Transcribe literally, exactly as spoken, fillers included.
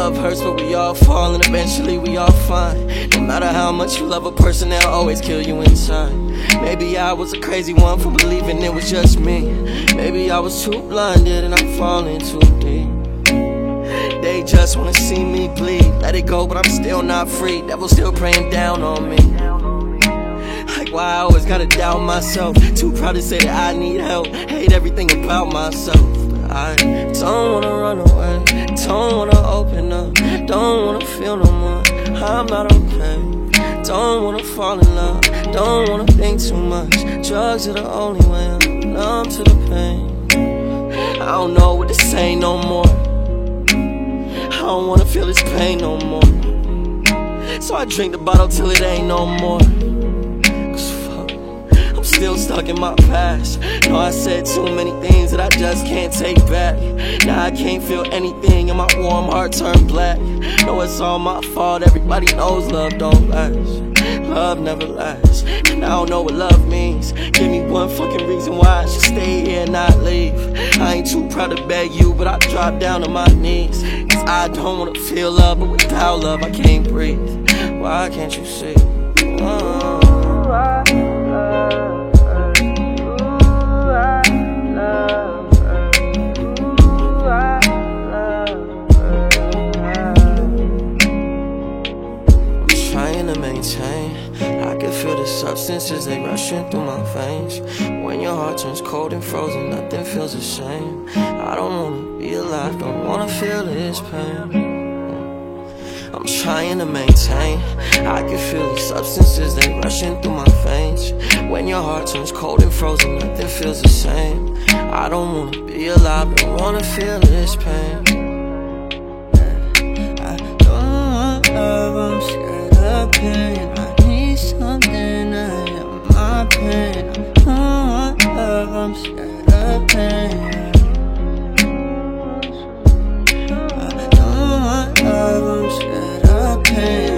love hurts, but we all fall, and eventually we all find. No matter how much you love a person, they'll always kill you inside. Maybe I was a crazy one for believing it was just me. Maybe I was too blinded and I'm falling too deep. They just wanna see me bleed. Let it go, but I'm still not free. Devil still praying down on me. Like why I always gotta doubt myself. Too proud to say that I need help. Hate everything about myself. I don't wanna run away, don't wanna open up, don't wanna feel no more. I'm not okay. Don't wanna fall in love, don't wanna think too much. Drugs are the only way I'm numb to the pain. I don't know what to say no more. I don't wanna feel this pain no more. So I drink the bottle till it ain't no more. Cause fuck, I'm still stuck in my past. No, I said too many things that I just can't take back. Now I can't feel anything and my warm heart turned black. No, it's all my fault, everybody knows love don't last. Love never lasts, and I don't know what love means. Give me one fucking reason why I should stay here and not leave. I ain't too proud to beg you, but I drop down on my knees. Cause I don't wanna feel love, but without love I can't breathe. Why can't you see? Oh. Maintain. I can feel the substances, they rushing through my veins. When your heart turns cold and frozen, nothing feels the same. I don't wanna be alive, don't wanna feel this pain. I'm trying to maintain. I can feel the substances, they rushing through my veins. When your heart turns cold and frozen, nothing feels the same. I don't wanna be alive, don't wanna feel this pain. I don't want love, I'm scared of pain. I need something to heal my pain. I don't want love, I'm scared of pain. I don't want love, I'm scared of pain.